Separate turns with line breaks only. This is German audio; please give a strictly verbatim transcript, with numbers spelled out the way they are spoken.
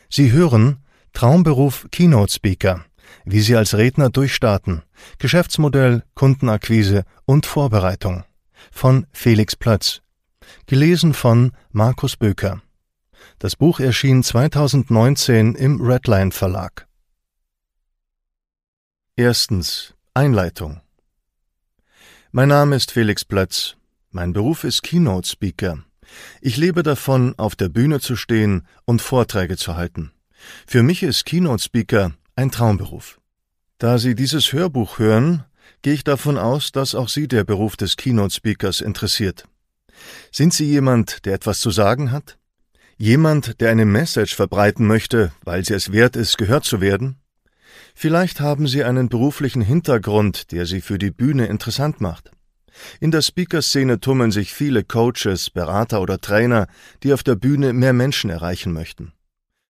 Sie hören Traumberuf Keynote Speaker, wie Sie als Redner durchstarten, Geschäftsmodell, Kundenakquise und Vorbereitung von Felix Plötz, gelesen von Markus Böker. Das Buch erschien zweitausendneunzehn im Redline Verlag. Erstens. Einleitung. Mein Name ist Felix Plötz. Mein Beruf ist Keynote Speaker. Ich lebe davon, auf der Bühne zu stehen und Vorträge zu halten. Für mich ist Keynote Speaker ein Traumberuf. Da Sie dieses Hörbuch hören, gehe ich davon aus, dass auch Sie der Beruf des Keynote Speakers interessiert. Sind Sie jemand, der etwas zu sagen hat? Jemand, der eine Message verbreiten möchte, weil sie es wert ist, gehört zu werden? Vielleicht haben Sie einen beruflichen Hintergrund, der Sie für die Bühne interessant macht. In der Speaker-Szene tummeln sich viele Coaches, Berater oder Trainer, die auf der Bühne mehr Menschen erreichen möchten.